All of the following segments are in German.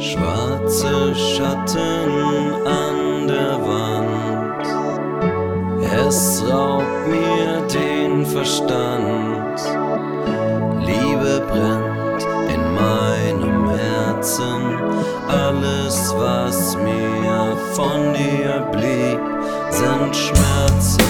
Schwarze Schatten an der Wand, es raubt mir den Verstand. Liebe brennt in meinem Herzen, alles was mir von dir blieb, sind Schmerzen.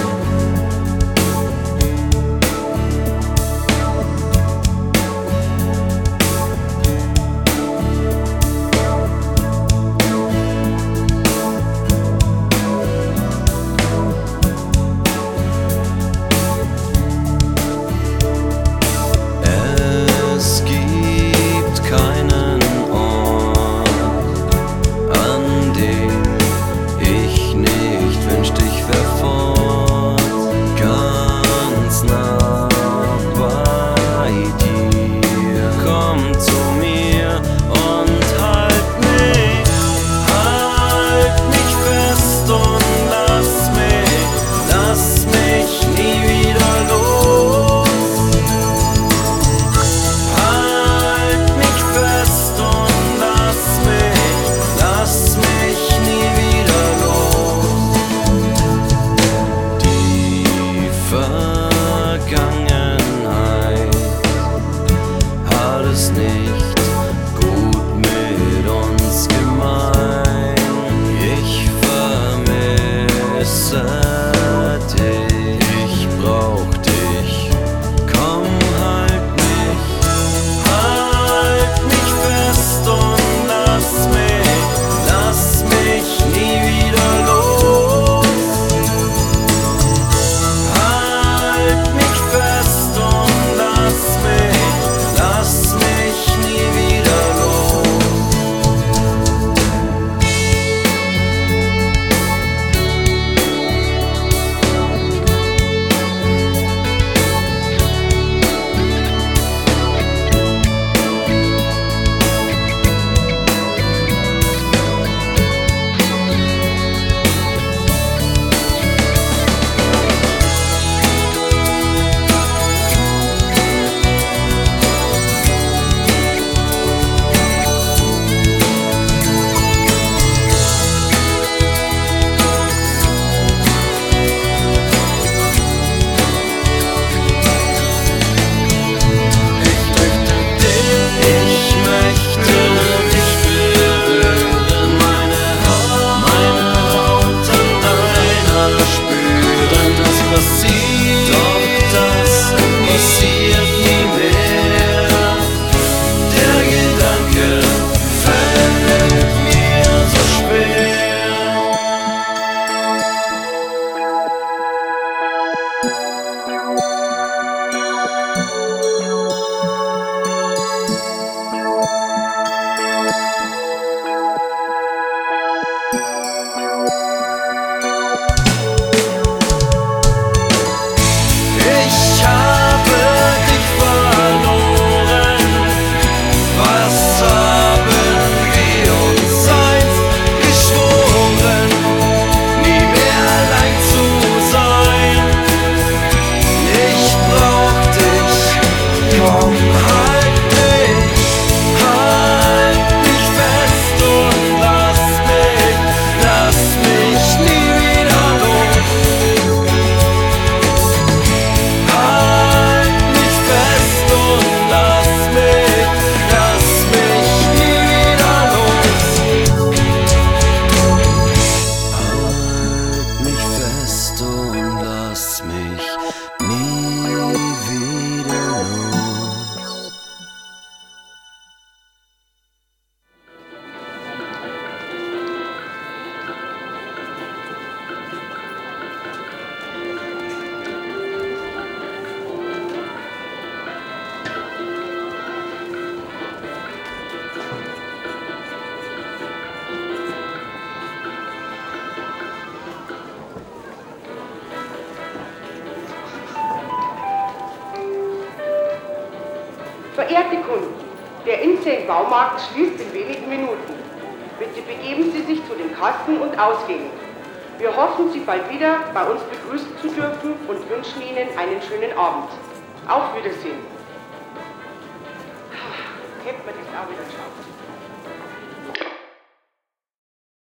Verehrte Kunden, der Insane-Baumarkt schließt in wenigen Minuten. Bitte begeben Sie sich zu den Kassen und Ausgängen. Wir hoffen, Sie bald wieder bei uns begrüßen zu dürfen und wünschen Ihnen einen schönen Abend. Auf Wiedersehen. Hätte man das auch wieder geschafft.